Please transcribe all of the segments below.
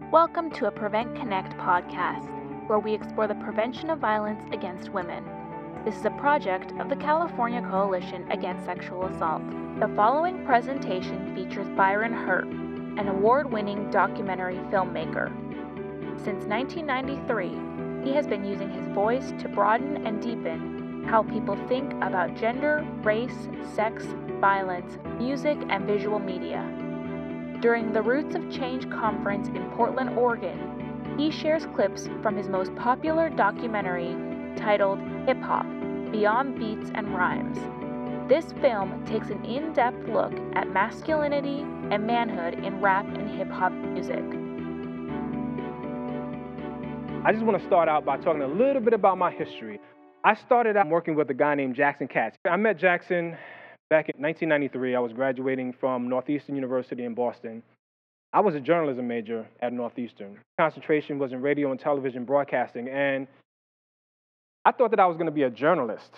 Welcome to a Prevent Connect podcast, where we explore the prevention of violence against women. This is a project of the California Coalition Against Sexual Assault. The following presentation features Byron Hurt, an award-winning documentary filmmaker. Since 1993, he has been using his voice to broaden and deepen how people think about gender, race, sex, violence, music, and visual media. During the Roots of Change conference in Portland, Oregon, he shares clips from his most popular documentary titled Hip Hop: Beyond Beats and Rhymes. This film takes an in-depth look at masculinity and manhood in rap and hip-hop music. I just want to start out by talking a little bit about my history. I started out working with a guy named Jackson Katz. I met Jackson back in 1993. I was graduating from Northeastern University in Boston. I was a journalism major at Northeastern. Concentration was in radio and television broadcasting, and I thought that I was going to be a journalist.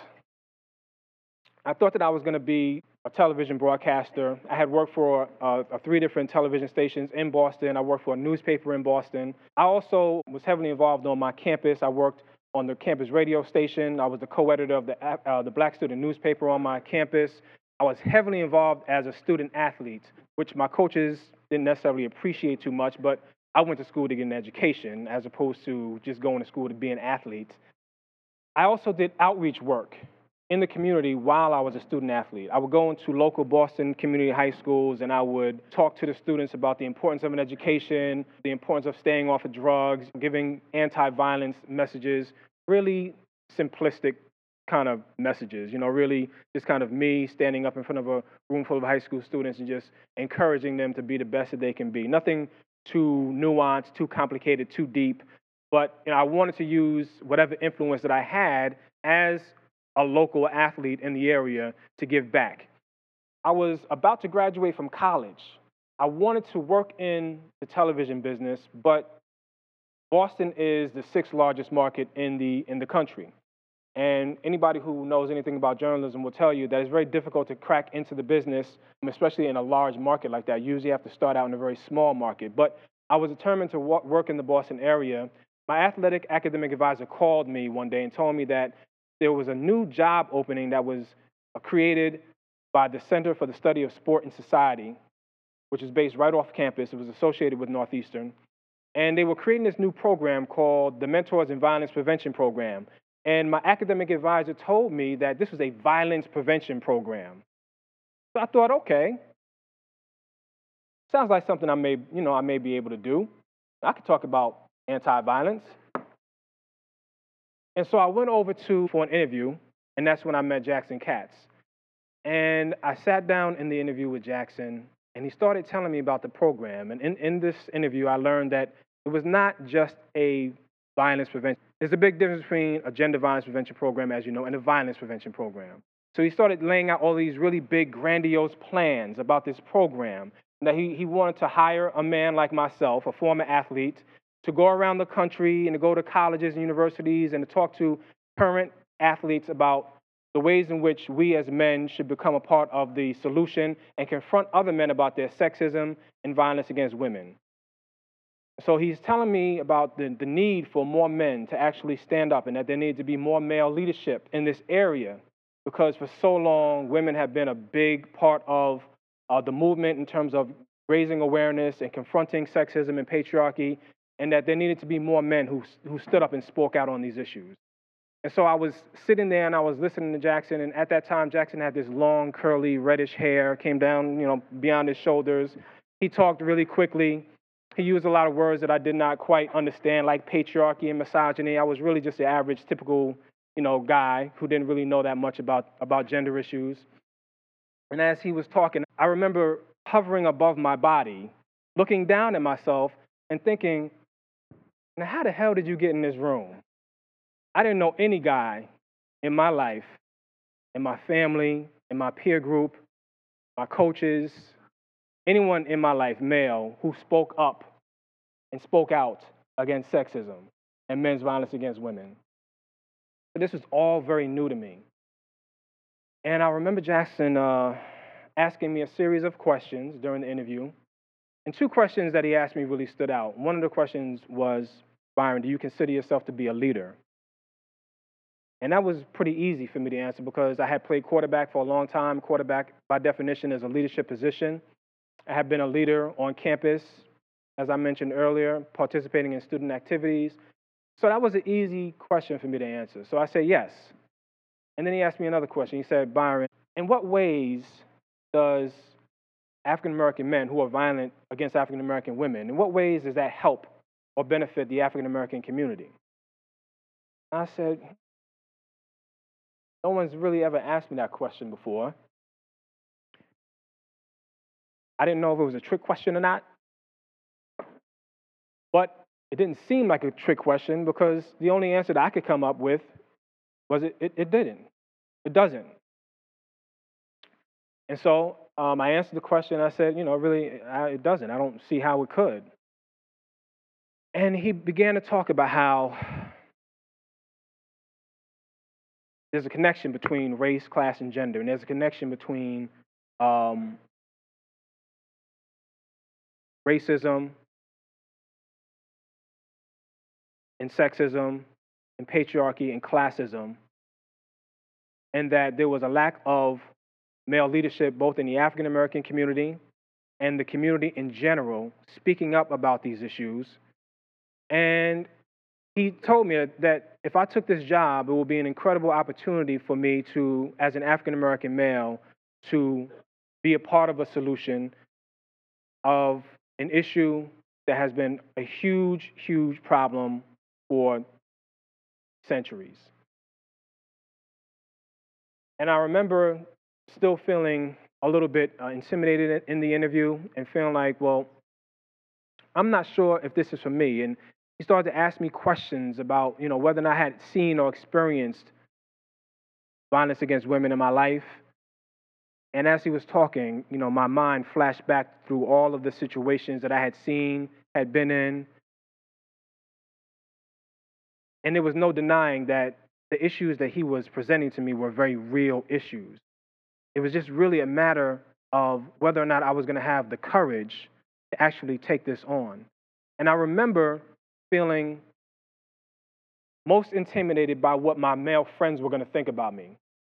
I thought that I was going to be a television broadcaster. I had worked for 3 different television stations in Boston. I worked for a newspaper in Boston. I also was heavily involved on my campus. I worked on the campus radio station. I was the co-editor of the Black Student newspaper on my campus. I was heavily involved as a student athlete, which my coaches didn't necessarily appreciate too much, but I went to school to get an education as opposed to just going to school to be an athlete. I also did outreach work in the community while I was a student athlete. I would go into local Boston community high schools and I would talk to the students about the importance of an education, the importance of staying off of drugs, giving anti-violence messages, really simplistic kind of messages, really just kind of me standing up in front of a room full of high school students and just encouraging them to be the best that they can be. Nothing too nuanced, too complicated, too deep, but I wanted to use whatever influence that I had as a local athlete in the area to give back. I was about to graduate from college. I wanted to work in the television business, but Boston is the 6th largest market in the country. And anybody who knows anything about journalism will tell you that it's very difficult to crack into the business, especially in a large market like that. You usually have to start out in a very small market. But I was determined to work in the Boston area. My athletic academic advisor called me one day and told me that there was a new job opening that was created by the Center for the Study of Sport and Society, which is based right off campus. It was associated with Northeastern. And they were creating this new program called the Mentors in Violence Prevention Program. And my academic advisor told me that this was a violence prevention program. So I thought, okay, sounds like something I may be able to do. I could talk about anti-violence. And so I went over for an interview, and that's when I met Jackson Katz. And I sat down in the interview with Jackson, and he started telling me about the program. And in this interview, I learned that it was not just a violence prevention. There's a big difference between a gender violence prevention program, as you know, and a violence prevention program. So he started laying out all these really big, grandiose plans about this program. And that he wanted to hire a man like myself, a former athlete, to go around the country and to go to colleges and universities and to talk to current athletes about the ways in which we as men should become a part of the solution and confront other men about their sexism and violence against women. So he's telling me about the need for more men to actually stand up and that there needs to be more male leadership in this area because for so long, women have been a big part of the movement in terms of raising awareness and confronting sexism and patriarchy, and that there needed to be more men who stood up and spoke out on these issues. And so I was sitting there and I was listening to Jackson, and at that time, Jackson had this long, curly, reddish hair, came down, beyond his shoulders. He talked really quickly. He used a lot of words that I did not quite understand, like patriarchy and misogyny. I was really just the average, typical, guy who didn't really know that much about gender issues. And as he was talking, I remember hovering above my body, looking down at myself and thinking, now how the hell did you get in this room? I didn't know any guy in my life, in my family, in my peer group, my coaches, anyone in my life, male, who spoke up and spoke out against sexism and men's violence against women. But this was all very new to me. And I remember Jackson asking me a series of questions during the interview. And two questions that he asked me really stood out. One of the questions was, Byron, do you consider yourself to be a leader? And that was pretty easy for me to answer because I had played quarterback for a long time. Quarterback, by definition, is a leadership position. I had been a leader on campus, as I mentioned earlier, participating in student activities. So that was an easy question for me to answer. So I said yes. And then he asked me another question. He said, Byron, in what ways does African-American men who are violent against African-American women, in what ways does that help or benefit the African-American community? I said, no one's really ever asked me that question before. I didn't know if it was a trick question or not, but it didn't seem like a trick question because the only answer that I could come up with was it didn't. It doesn't. And so I answered the question. I said, really, it doesn't. I don't see how it could. And he began to talk about how there's a connection between race, class, and gender, and there's a connection between racism and sexism and patriarchy and classism, and that there was a lack of male leadership both in the African American community and the community in general speaking up about these issues. And he told me that if I took this job, it would be an incredible opportunity for me to, as an African American male, to be a part of a solution of an issue that has been a huge, huge problem for centuries. And I remember still feeling a little bit intimidated in the interview and feeling like, well, I'm not sure if this is for me. And he started to ask me questions about, whether or not I had seen or experienced violence against women in my life. And as he was talking, my mind flashed back through all of the situations that I had seen, had been in. And there was no denying that the issues that he was presenting to me were very real issues. It was just really a matter of whether or not I was going to have the courage to actually take this on. And I remember feeling most intimidated by what my male friends were going to think about me.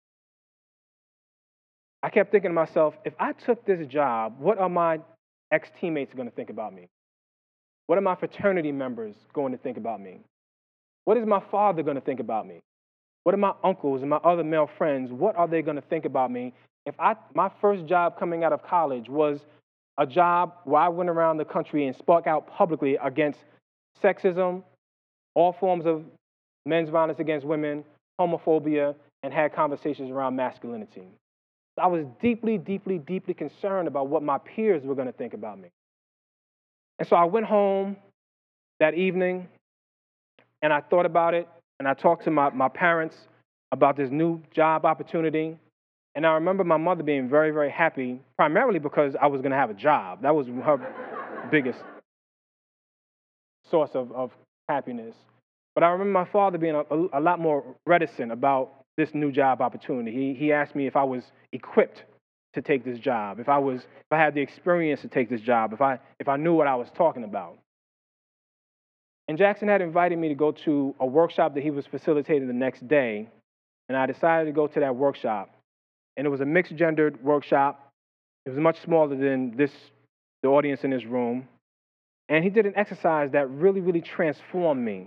I kept thinking to myself, if I took this job, what are my ex-teammates going to think about me? What are my fraternity members going to think about me? What is my father going to think about me? What are my uncles and my other male friends? What are they going to think about me? If my first job coming out of college was a job where I went around the country and spoke out publicly against sexism, all forms of men's violence against women, homophobia, and had conversations around masculinity. I was deeply, deeply, deeply concerned about what my peers were going to think about me. And so I went home that evening and I thought about it, and I talked to my parents about this new job opportunity. And I remember my mother being very, very happy, primarily because I was going to have a job. That was her biggest source of happiness. But I remember my father being a lot more reticent about this new job opportunity. He asked me if I was equipped to take this job, if I had the experience to take this job, if I knew what I was talking about. And Jackson had invited me to go to a workshop that he was facilitating the next day, and I decided to go to that workshop. And it was a mixed-gendered workshop. It was much smaller than the audience in this room. And he did an exercise that really, really transformed me.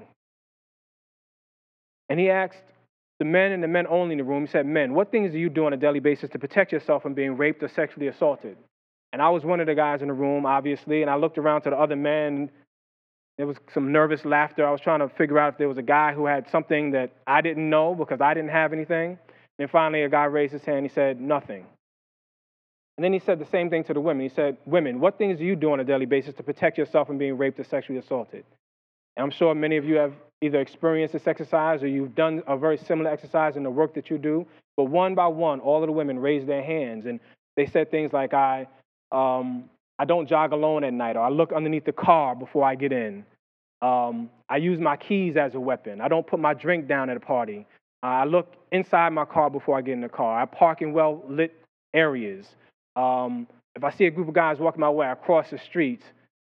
And he asked the men and the men only in the room, he said, men, what things do you do on a daily basis to protect yourself from being raped or sexually assaulted? And I was one of the guys in the room, obviously, and I looked around to the other men. There was some nervous laughter. I was trying to figure out if there was a guy who had something that I didn't know because I didn't have anything. And finally, a guy raised his hand. He said, nothing. And then he said the same thing to the women. He said, women, what things do you do on a daily basis to protect yourself from being raped or sexually assaulted? And I'm sure many of you have either experienced this exercise or you've done a very similar exercise in the work that you do. But one by one, all of the women raised their hands. And they said things like, I don't jog alone at night, or I look underneath the car before I get in. I use my keys as a weapon. I don't put my drink down at a party. I look inside my car before I get in the car. I park in well-lit areas. If I see a group of guys walking my way, I cross the street.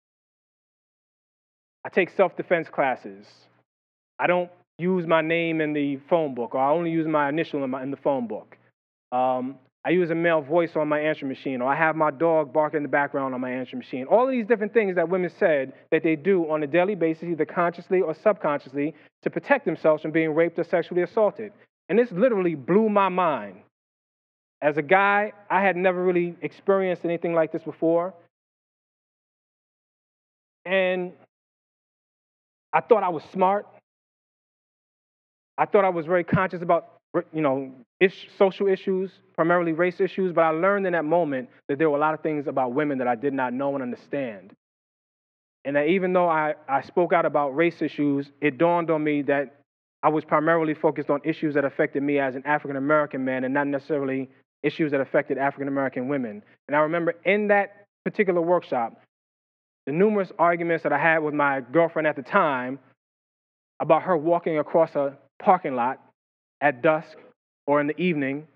I take self-defense classes. I don't use my name in the phone book, or I only use my initial in the phone book. I use a male voice on my answering machine, or I have my dog bark in the background on my answering machine. All of these different things that women said that they do on a daily basis, either consciously or subconsciously, to protect themselves from being raped or sexually assaulted. And this literally blew my mind. As a guy, I had never really experienced anything like this before. And I thought I was smart. I thought I was very conscious about, social issues, primarily race issues, but I learned in that moment that there were a lot of things about women that I did not know and understand. And that even though I spoke out about race issues, it dawned on me that I was primarily focused on issues that affected me as an African-American man and not necessarily issues that affected African-American women. And I remember in that particular workshop, the numerous arguments that I had with my girlfriend at the time about her walking across a parking lot at dusk or in the evening,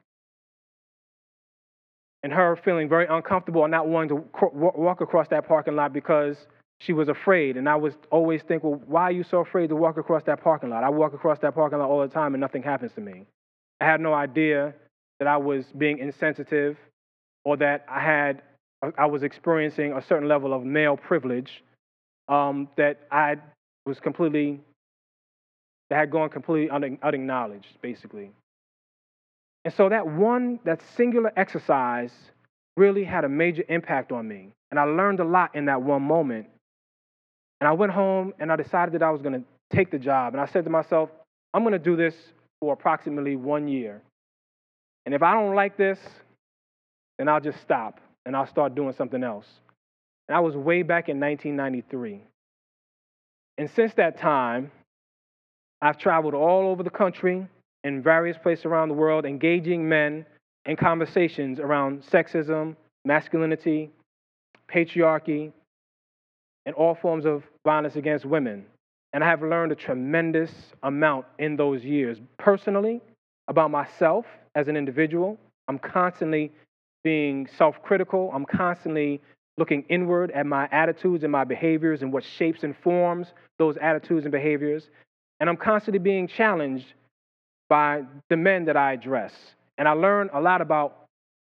and her feeling very uncomfortable and not wanting to walk across that parking lot because she was afraid. And I was always think, well, why are you so afraid to walk across that parking lot? I walk across that parking lot all the time and nothing happens to me. I had no idea that I was being insensitive or that I was experiencing a certain level of male privilege that had gone completely unacknowledged, basically. And so that singular exercise really had a major impact on me. And I learned a lot in that one moment. And I went home and I decided that I was going to take the job. And I said to myself, I'm going to do this for approximately 1 year. And if I don't like this, then I'll just stop and I'll start doing something else. And I was way back in 1993. And since that time, I've traveled all over the country in various places around the world, engaging men in conversations around sexism, masculinity, patriarchy, and all forms of violence against women. And I have learned a tremendous amount in those years. Personally, about myself as an individual, I'm constantly being self-critical. I'm constantly looking inward at my attitudes and my behaviors and what shapes and forms those attitudes and behaviors. And I'm constantly being challenged by the men that I address. And I learn a lot about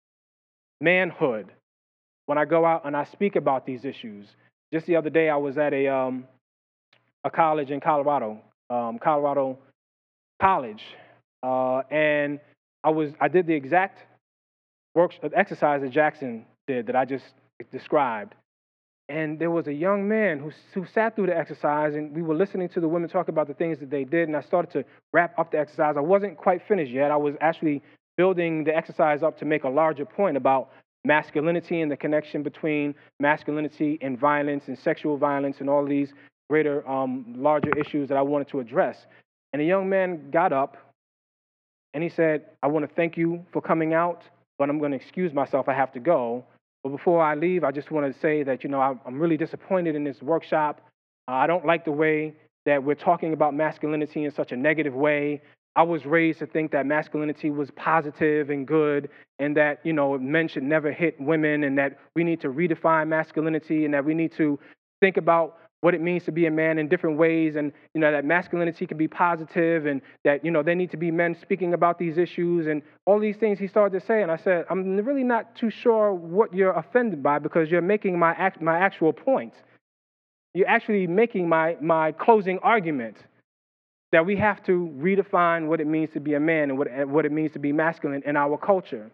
manhood when I go out and I speak about these issues. Just the other day, I was at a college in Colorado, Colorado College, and I did the exact exercise that Jackson did that I just described. And there was a young man who sat through the exercise, and we were listening to the women talk about the things that they did, and I started to wrap up the exercise. I wasn't quite finished yet. I was actually building the exercise up to make a larger point about masculinity and the connection between masculinity and violence and sexual violence and all these greater, larger issues that I wanted to address. And a young man got up, and he said, I want to thank you for coming out, but I'm going to excuse myself. I have to go. But before I leave, I just want to say that, I'm really disappointed in this workshop. I don't like the way that we're talking about masculinity in such a negative way. I was raised to think that masculinity was positive and good, and that, men should never hit women, and that we need to redefine masculinity, and that we need to think about what it means to be a man in different ways, and that masculinity can be positive, and that there need to be men speaking about these issues and all these things he started to say. And I said, I'm really not too sure what you're offended by, because you're making my actual point. You're actually making my closing argument that we have to redefine what it means to be a man and what it means to be masculine in our culture.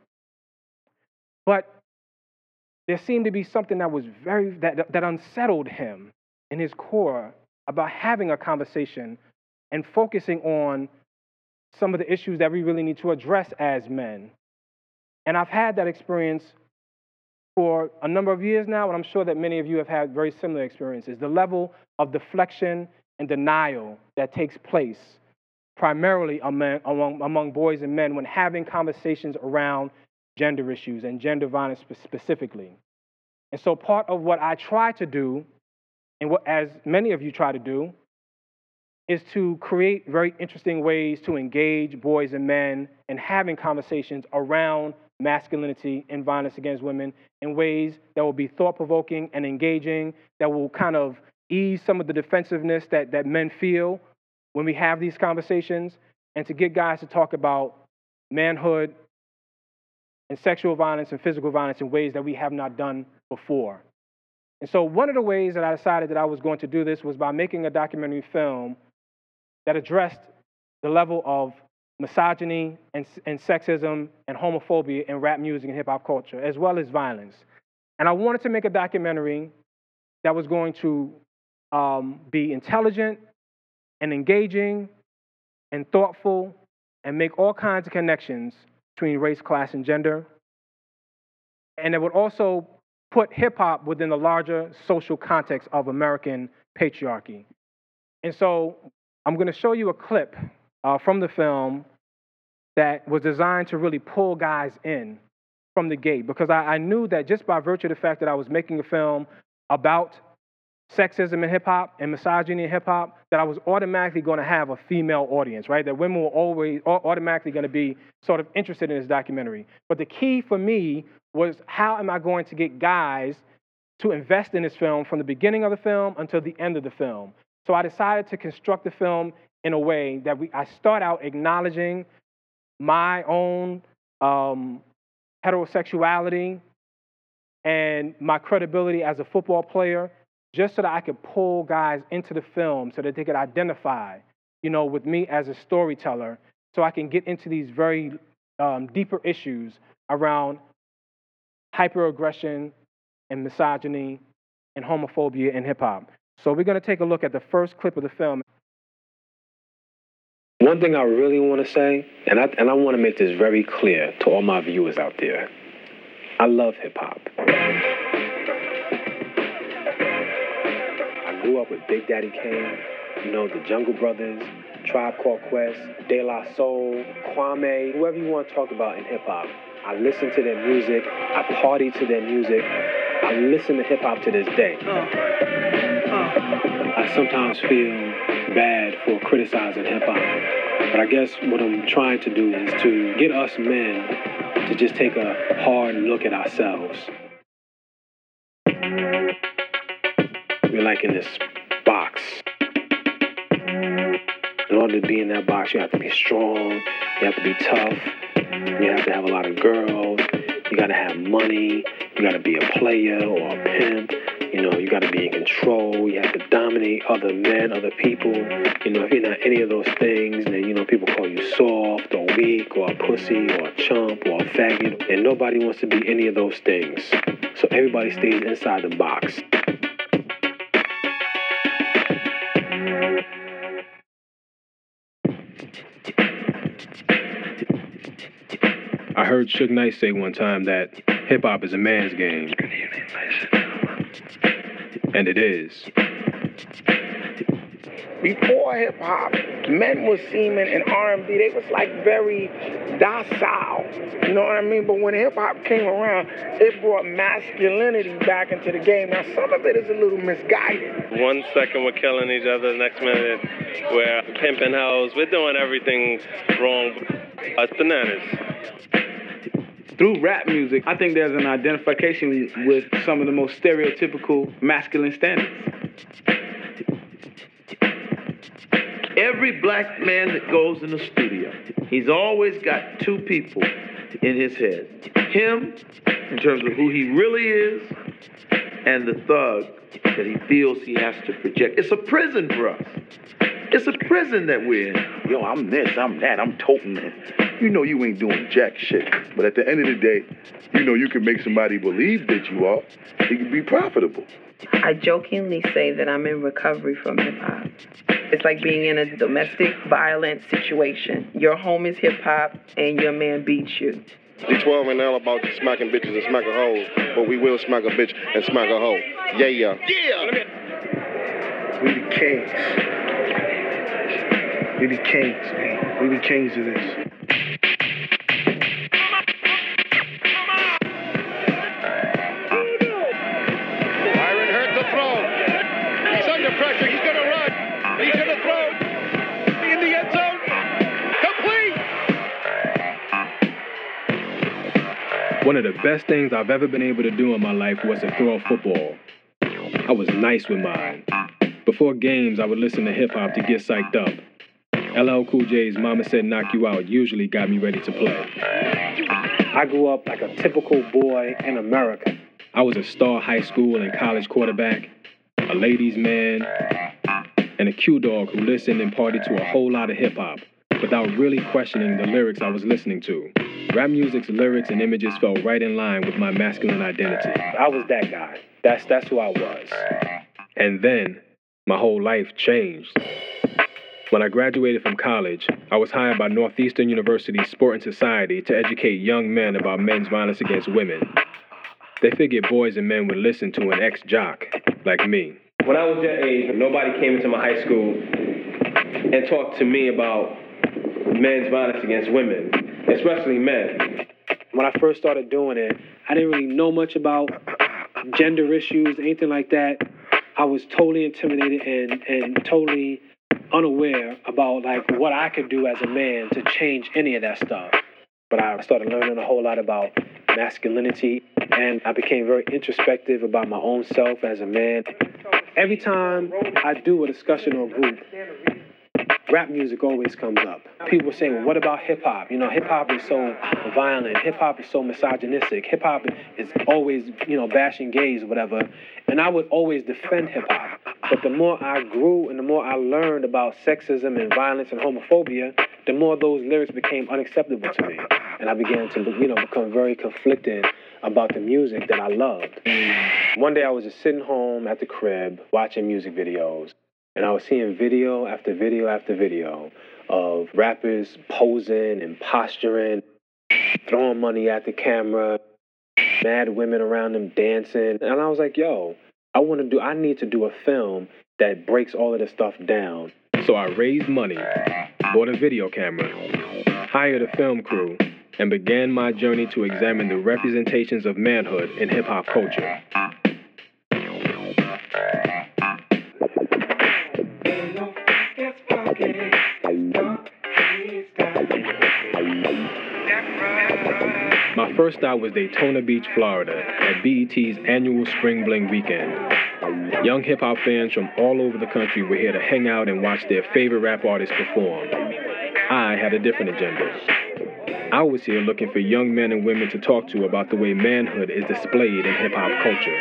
But there seemed to be something that was that unsettled him in his core about having a conversation and focusing on some of the issues that we really need to address as men. And I've had that experience for a number of years now, and I'm sure that many of you have had very similar experiences. The level of deflection and denial that takes place primarily among boys and men when having conversations around gender issues and gender violence specifically. And so part of what I try to do, and what, as many of you try to do, is to create very interesting ways to engage boys and men in having conversations around masculinity and violence against women in ways that will be thought-provoking and engaging, that will kind of ease some of the defensiveness that men feel when we have these conversations, and to get guys to talk about manhood and sexual violence and physical violence in ways that we have not done before. And so one of the ways that I decided that I was going to do this was by making a documentary film that addressed the level of misogyny and sexism and homophobia in rap music and hip-hop culture, as well as violence. And I wanted to make a documentary that was going to be intelligent and engaging and thoughtful and make all kinds of connections between race, class, and gender. And it would also put hip-hop within the larger social context of American patriarchy. And so I'm going to show you a clip from the film that was designed to really pull guys in from the gate, because I knew that just by virtue of the fact that I was making a film about sexism in hip-hop and misogyny in hip-hop, that I was automatically going to have a female audience, right? That women were always automatically going to be sort of interested in this documentary. But the key for me was, how am I going to get guys to invest in this film from the beginning of the film until the end of the film? So I decided to construct the film in a way that I start out acknowledging my own heterosexuality and my credibility as a football player, just so that I could pull guys into the film so that they could identify, with me as a storyteller, so I can get into these very deeper issues around hyperaggression and misogyny and homophobia in hip-hop. So we're going to take a look at the first clip of the film. One thing I really want to say, and I want to make this very clear to all my viewers out there, I love hip-hop. I grew up with Big Daddy Kane, the Jungle Brothers, Tribe Called Quest, De La Soul, Kwame, whoever you want to talk about in hip-hop. I listen to their music, I party to their music, I listen to hip-hop to this day. I sometimes feel bad for criticizing hip-hop, but I guess what I'm trying to do is to get us men to just take a hard look at ourselves. We're like in this box. In order to be in that box, you have to be strong, you have to be tough, you have to have a lot of girls, you gotta have money, you gotta be a player or a pimp, you gotta be in control, you have to dominate other men, other people. If you're not any of those things, then, people call you soft or weak or a pussy or a chump or a faggot, and nobody wants to be any of those things. So everybody stays inside the box. I heard Suge Knight say one time that hip-hop is a man's game. And it is. Before hip-hop, men were seeming in R&B, they was like very docile, you know what I mean? But when hip-hop came around, it brought masculinity back into the game. Now, some of it is a little misguided. 1 second we're killing each other, the next minute we're pimping hoes, we're doing everything wrong. It's bananas. Through rap music, I think there's an identification with some of the most stereotypical masculine standards. Every black man that goes in the studio, he's always got two people in his head. Him, in terms of who he really is, and the thug that he feels he has to project. It's a prison for us. It's a prison that we're in. Yo, I'm this, I'm that, I'm toting it. You ain't doing jack shit. But at the end of the day, you can make somebody believe that you are. It can be profitable. I jokingly say that I'm in recovery from hip-hop. It's like being in a domestic violence situation. Your home is hip-hop and your man beats you. D12 ain't all about just smacking bitches and smacking hoes, but we will smack a bitch and smack a hoe. Yeah. Yeah! We the kings. We the kings, man. We the kings of this. Byron hurt the throw. He's under pressure. He's going to run. He's going to throw. In the end zone. Complete. One of the best things I've ever been able to do in my life was to throw a football. I was nice with mine. Before games, I would listen to hip-hop to get psyched up. LL Cool J's Mama Said Knock You Out usually got me ready to play. I grew up like a typical boy in America. I was a star high school and college quarterback, a ladies' man, and a Q-dog who listened and partied to a whole lot of hip-hop without really questioning the lyrics I was listening to. Rap music's lyrics and images fell right in line with my masculine identity. I was that guy. That's who I was. And then, my whole life changed. When I graduated from college, I was hired by Northeastern University's Sport and Society to educate young men about men's violence against women. They figured boys and men would listen to an ex-jock like me. When I was that age, nobody came into my high school and talked to me about men's violence against women, especially men. When I first started doing it, I didn't really know much about gender issues, anything like that. I was totally intimidated and totally unaware about like what I could do as a man to change any of that stuff. But I started learning a whole lot about masculinity, and I became very introspective about my own self as a man. Every time I do a discussion or group, rap music always comes up. People say, well, what about hip-hop? You know, hip-hop is so violent. Hip-hop is so misogynistic. Hip-hop is always, bashing gays or whatever. And I would always defend hip-hop. But the more I grew and the more I learned about sexism and violence and homophobia, the more those lyrics became unacceptable to me. And I began to, become very conflicted about the music that I loved. One day I was just sitting home at the crib watching music videos. And I was seeing video after video after video of rappers posing and posturing, throwing money at the camera, mad women around them dancing. And I was like, yo, I need to do a film that breaks all of this stuff down. So I raised money, bought a video camera, hired a film crew, and began my journey to examine the representations of manhood in hip-hop culture. My first stop was Daytona Beach, Florida, at BET's annual Spring Bling weekend. Young hip-hop fans from all over the country were here to hang out and watch their favorite rap artists perform. I had a different agenda. I was here looking for young men and women to talk to about the way manhood is displayed in hip-hop culture.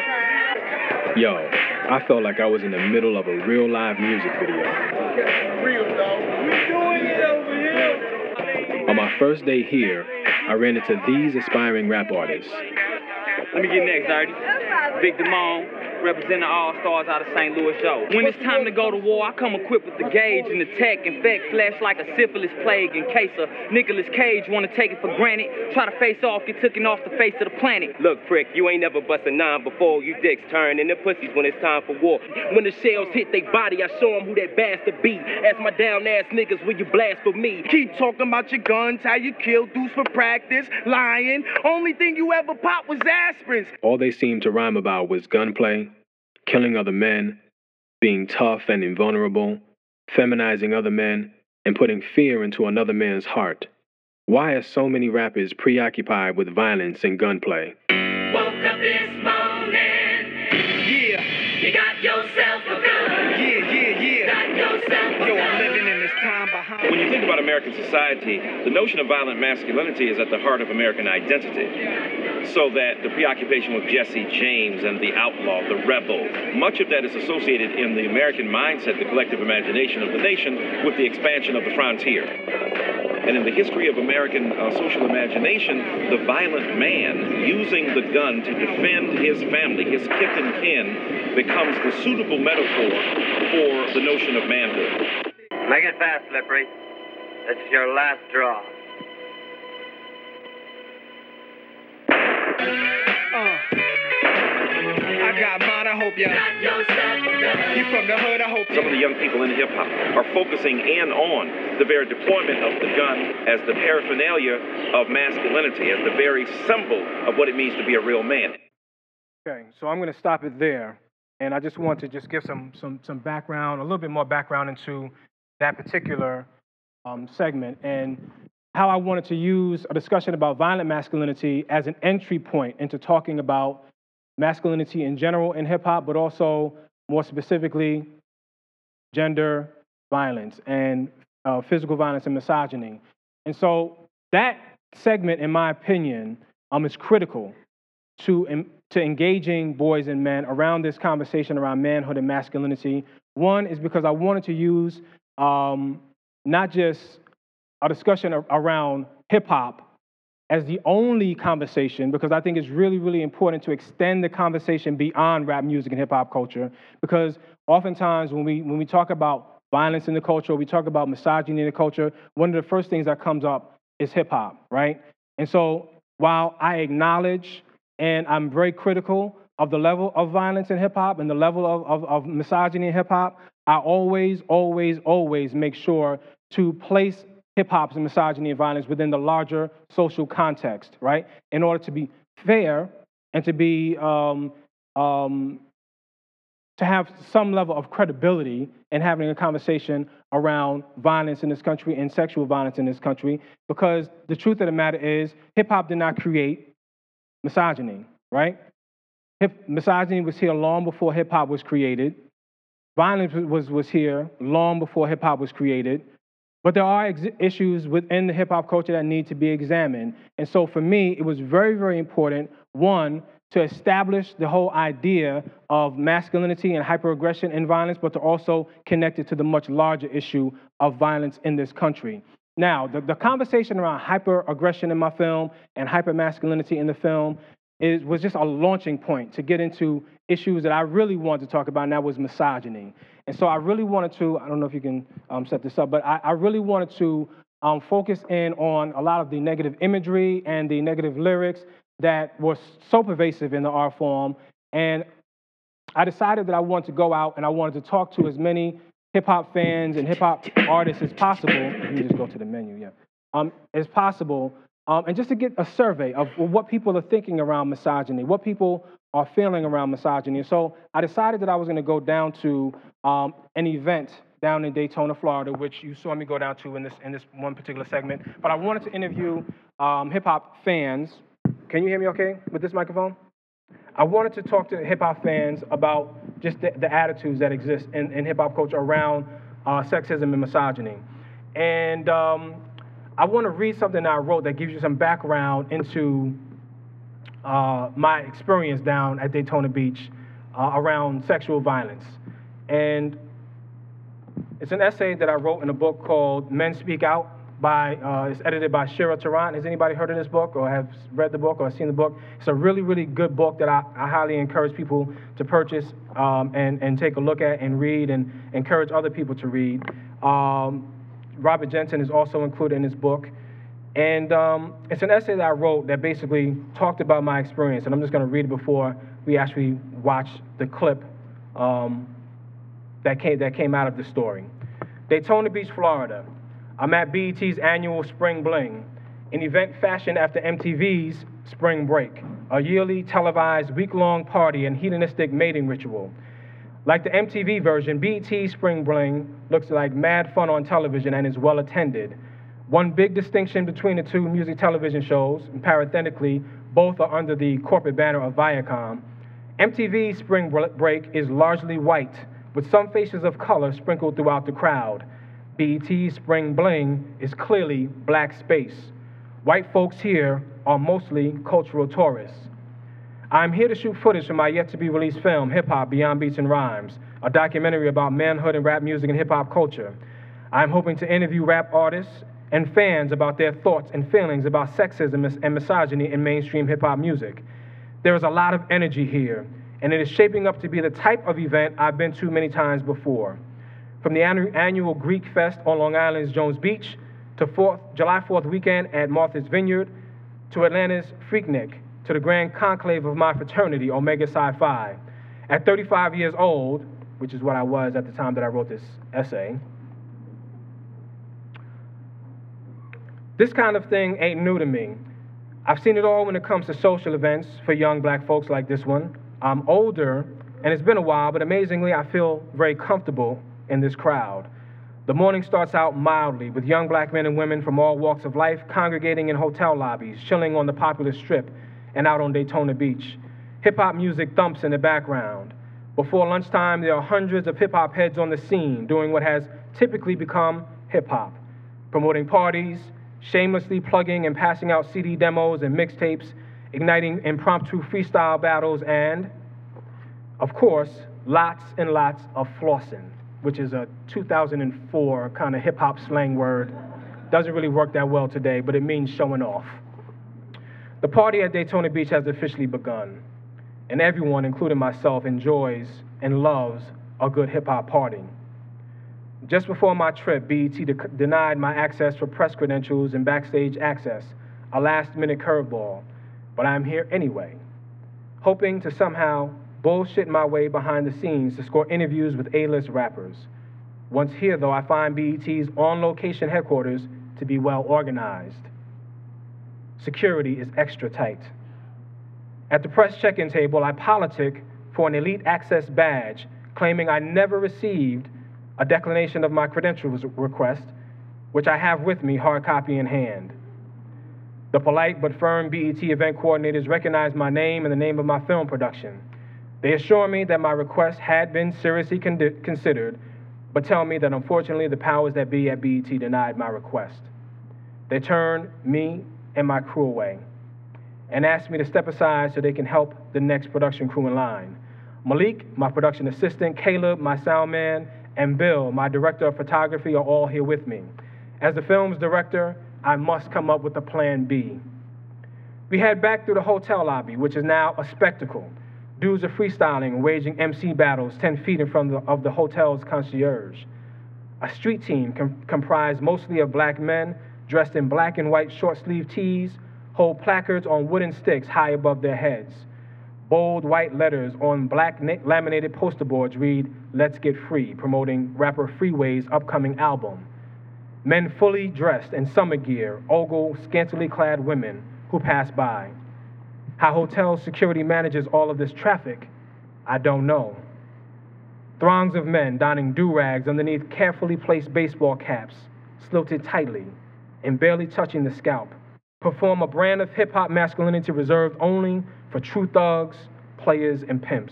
Yo, I felt like I was in the middle of a real live music video. Real, though. We're doing it over here. On my first day here, I ran into these aspiring rap artists. Let me get next, Dirty. Big Damone, representing the All-Stars out of St. Louis show. When it's time to go to war, I come equipped with the gauge and the tech. Infect flesh like a syphilis plague in case a Nicolas Cage want to take it for granted. Try to face off, get taken off the face of the planet. Look, prick, you ain't never bust a nine before. You dicks turn into pussies when it's time for war. When the shells hit they body, I show them who that bastard be. Ask my down-ass niggas, will you blast for me? Keep talking about your guns, how you kill dudes for practice, lying. Only thing you ever popped was aspirins. All they seemed to rhyme about was gunplay, killing other men, being tough and invulnerable, feminizing other men, and putting fear into another man's heart. Why are so many rappers preoccupied with violence and gunplay? Woke up this morning. Yeah. You got yourself a gun. Yeah. Got yourself a gun. Yo, I'm living in this time behind. When you think about American society, the notion of violent masculinity is at the heart of American identity. So that the preoccupation with Jesse James and the outlaw, the rebel, much of that is associated in the American mindset, the collective imagination of the nation, with the expansion of the frontier. And in the history of American social imagination, the violent man using the gun to defend his family, his kith and kin, becomes the suitable metaphor for the notion of manhood. Make it fast, Slippery. This is your last draw. I got mine, I hope you from the hood, I hope Some of the young people in hip-hop are focusing in on the very deployment of the gun as the paraphernalia of masculinity, as the very symbol of what it means to be a real man. Okay, so I'm going to stop it there. And I just want to just give some background, a little bit more background into that particular segment. And how I wanted to use a discussion about violent masculinity as an entry point into talking about masculinity in general in hip-hop, but also more specifically gender violence and physical violence and misogyny. And so that segment, in my opinion, is critical to engaging boys and men around this conversation around manhood and masculinity. One is because I wanted to use not just a discussion around hip-hop as the only conversation, because I think it's really, really important to extend the conversation beyond rap music and hip-hop culture, because oftentimes when we talk about violence in the culture, we talk about misogyny in the culture, one of the first things that comes up is hip-hop, right? And so while I acknowledge and I'm very critical of the level of violence in hip-hop and the level of misogyny in hip-hop, I always, always, always make sure to place hip-hop's and misogyny and violence within the larger social context, right? In order to be fair and to be, to have some level of credibility in having a conversation around violence in this country and sexual violence in this country, because the truth of the matter is hip-hop did not create misogyny, right? Misogyny was here long before hip-hop was created. Violence was here long before hip-hop was created. But there are issues within the hip-hop culture that need to be examined. And so for me, it was very, very important, one, to establish the whole idea of masculinity and hyperaggression and violence, but to also connect it to the much larger issue of violence in this country. Now, the conversation around hyperaggression in my film and hypermasculinity in the film was just a launching point to get into issues that I really wanted to talk about, and that was misogyny. And so I really wanted to, I don't know if you can set this up, but I really wanted to focus in on a lot of the negative imagery and the negative lyrics that were so pervasive in the art form. And I decided that I wanted to go out and I wanted to talk to as many hip-hop fans and hip-hop artists as possible. Let me just go to the menu, as possible, and just to get a survey of what people are thinking around misogyny, what people are feeling around misogyny. So I decided that I was going to go down to an event down in Daytona, Florida, which you saw me go down to in this one particular segment. But I wanted to interview hip-hop fans. Can you hear me okay with this microphone? I wanted to talk to hip-hop fans about just the attitudes that exist in hip-hop culture around sexism and misogyny. And I want to read something that I wrote that gives you some background into my experience down at Daytona Beach around sexual violence. And it's an essay that I wrote in a book called Men Speak Out. It's edited by Shira Tarrant. Has anybody heard of this book or have read the book or seen the book? It's a really, really good book that I highly encourage people to purchase and take a look at and read, and encourage other people to read. Robert Jensen is also included in this book. And it's an essay that I wrote that basically talked about my experience. And I'm just going to read it before we actually watch the clip that came out of the story. Daytona Beach, Florida. I'm at BET's annual Spring Bling, an event fashioned after MTV's Spring Break, a yearly televised week-long party and hedonistic mating ritual. Like the MTV version, BET's Spring Bling looks like mad fun on television and is well attended. One big distinction between the two music television shows, and parenthetically, both are under the corporate banner of Viacom. MTV's Spring Break is largely white, with some faces of color sprinkled throughout the crowd. BET's Spring Bling is clearly black space. White folks here are mostly cultural tourists. I'm here to shoot footage from my yet-to-be-released film, Hip Hop Beyond Beats and Rhymes, a documentary about manhood and rap music and hip-hop culture. I'm hoping to interview rap artists and fans about their thoughts and feelings about sexism and misogyny in mainstream hip-hop music. There is a lot of energy here, and it is shaping up to be the type of event I've been to many times before. From the annual Greek Fest on Long Island's Jones Beach, to July 4th weekend at Martha's Vineyard, to Atlanta's Freaknik, to the grand conclave of my fraternity, Omega Psi Phi. At 35 years old, which is what I was at the time that I wrote this essay, this kind of thing ain't new to me. I've seen it all when it comes to social events for young black folks like this one. I'm older, and it's been a while, but amazingly, I feel very comfortable in this crowd. The morning starts out mildly with young black men and women from all walks of life congregating in hotel lobbies, chilling on the popular strip and out on Daytona Beach. Hip-hop music thumps in the background. Before lunchtime, there are hundreds of hip-hop heads on the scene doing what has typically become hip-hop, promoting parties, shamelessly plugging and passing out CD demos and mixtapes, igniting impromptu freestyle battles, and, of course, lots and lots of flossing, which is a 2004 kind of hip-hop slang word. Doesn't really work that well today, but it means showing off. The party at Daytona Beach has officially begun, and everyone, including myself, enjoys and loves a good hip-hop party. Just before my trip, BET denied my access for press credentials and backstage access, a last-minute curveball, but I'm here anyway, hoping to somehow bullshit my way behind the scenes to score interviews with A-list rappers. Once here, though, I find BET's on-location headquarters to be well organized. Security is extra tight. At the press check-in table, I politic for an elite access badge, claiming I never received a declination of my credentials request, which I have with me, hard copy in hand. The polite but firm BET event coordinators recognize my name and the name of my film production. They assure me that my request had been seriously considered, but tell me that unfortunately the powers that be at BET denied my request. They turn me and my crew away and asked me to step aside so they can help the next production crew in line. Malik, my production assistant, Caleb, my sound man, and Bill, my director of photography, are all here with me. As the film's director, I must come up with a plan B. We head back through the hotel lobby, which is now a spectacle. Dudes are freestyling and waging MC battles 10 feet in front of the hotel's concierge. A street team comprised mostly of black men dressed in black and white short-sleeved tees hold placards on wooden sticks high above their heads. Bold white letters on black laminated poster boards read, "Let's Get Free," promoting rapper Freeway's upcoming album. Men fully dressed in summer gear ogle scantily clad women who pass by. How hotel security manages all of this traffic, I don't know. Throngs of men donning do-rags underneath carefully placed baseball caps, slilted tightly and barely touching the scalp, perform a brand of hip-hop masculinity reserved only for true thugs, players, and pimps.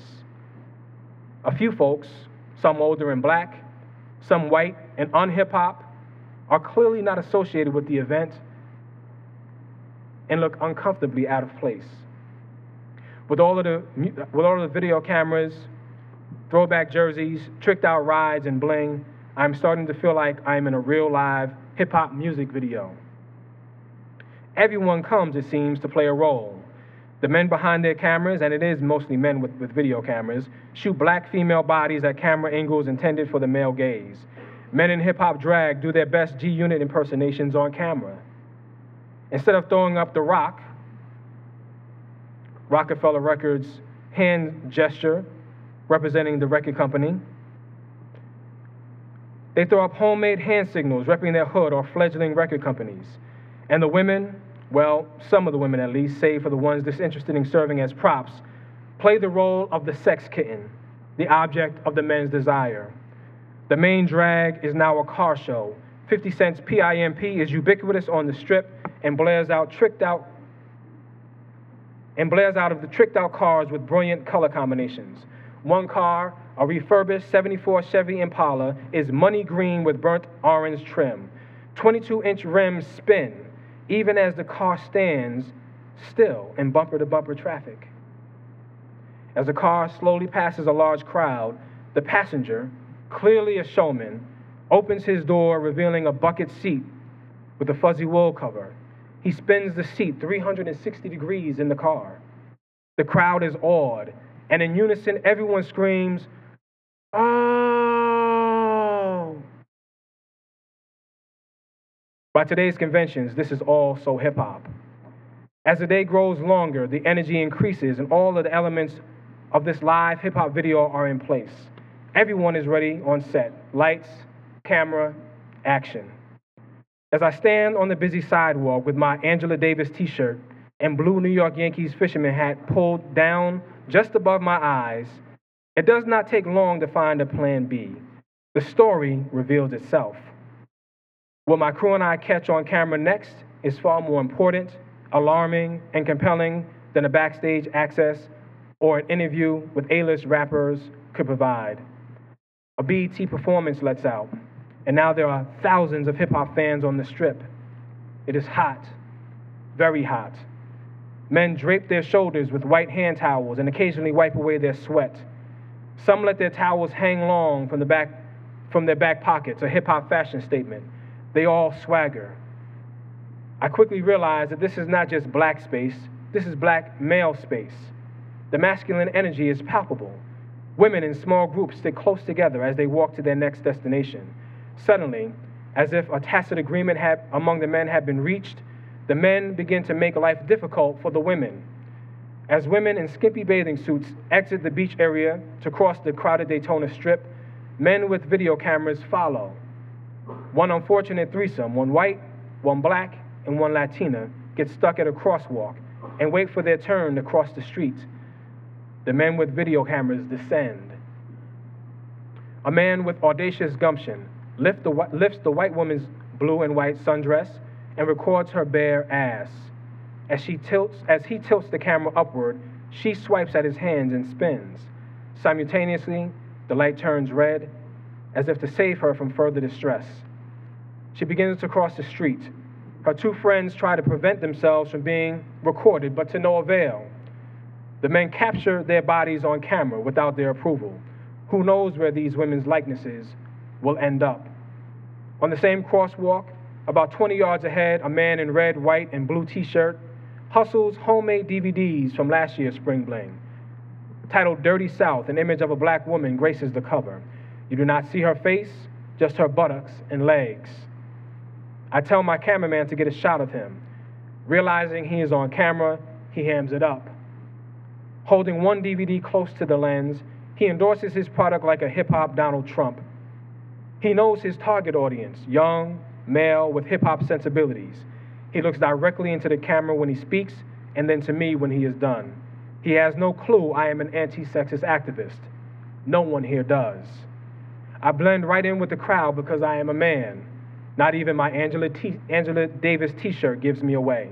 A few folks, some older and black, some white and un-hip-hop, are clearly not associated with the event and look uncomfortably out of place. With all of the video cameras, throwback jerseys, tricked out rides, and bling, I'm starting to feel like I'm in a real live hip-hop music video. Everyone comes, it seems, to play a role. The men behind their cameras, and it is mostly men with video cameras, shoot black female bodies at camera angles intended for the male gaze. Men in hip-hop drag do their best G-Unit impersonations on camera. Instead of throwing up the rock, Rockefeller Records hand gesture representing the record company, they throw up homemade hand signals repping their hood or fledgling record companies. And the women, well, some of the women at least, save for the ones disinterested in serving as props, play the role of the sex kitten, the object of the men's desire. The main drag is now a car show. 50 Cent's PIMP is ubiquitous on the strip and blares out of the tricked out cars with brilliant color combinations. One car, a refurbished 74 Chevy Impala, is money green with burnt orange trim. 22-inch rims spin, even as the car stands still in bumper-to-bumper traffic. As the car slowly passes a large crowd, the passenger, clearly a showman, opens his door, revealing a bucket seat with a fuzzy wool cover. He spins the seat 360 degrees in the car. The crowd is awed, and in unison, everyone screams, "Oh!" By today's conventions, this is all so hip-hop. As the day grows longer, the energy increases, and all of the elements of this live hip-hop video are in place. Everyone is ready on set. Lights, camera, action. As I stand on the busy sidewalk with my Angela Davis t-shirt and blue New York Yankees fisherman hat pulled down just above my eyes, it does not take long to find a plan B. The story reveals itself. What my crew and I catch on camera next is far more important, alarming, and compelling than a backstage access or an interview with A-list rappers could provide. A BET performance lets out, and now there are thousands of hip-hop fans on the strip. It is hot, very hot. Men drape their shoulders with white hand towels and occasionally wipe away their sweat. Some let their towels hang long from their back pockets, a hip-hop fashion statement. They all swagger. I quickly realized that this is not just black space, this is black male space. The masculine energy is palpable. Women in small groups stick close together as they walk to their next destination. Suddenly, as if a tacit agreement among the men had been reached, the men begin to make life difficult for the women. As women in skimpy bathing suits exit the beach area to cross the crowded Daytona Strip, men with video cameras follow. One unfortunate threesome, one white, one black, and one Latina, get stuck at a crosswalk and wait for their turn to cross the street. The men with video cameras descend. A man with audacious gumption lifts the white woman's blue and white sundress and records her bare ass. As he tilts the camera upward, she swipes at his hands and spins. Simultaneously, the light turns red, as if to save her from further distress. She begins to cross the street. Her two friends try to prevent themselves from being recorded, but to no avail. The men capture their bodies on camera without their approval. Who knows where these women's likenesses will end up? On the same crosswalk, about 20 yards ahead, a man in red, white, and blue t-shirt hustles homemade DVDs from last year's Spring Bling. Titled Dirty South, an image of a black woman graces the cover. You do not see her face, just her buttocks and legs. I tell my cameraman to get a shot of him. Realizing he is on camera, he hams it up. Holding one DVD close to the lens, he endorses his product like a hip-hop Donald Trump. He knows his target audience, young, male with hip-hop sensibilities. He looks directly into the camera when he speaks, and then to me when he is done. He has no clue I am an anti-sexist activist. No one here does. I blend right in with the crowd because I am a man. Not even my Angela Davis t-shirt gives me away.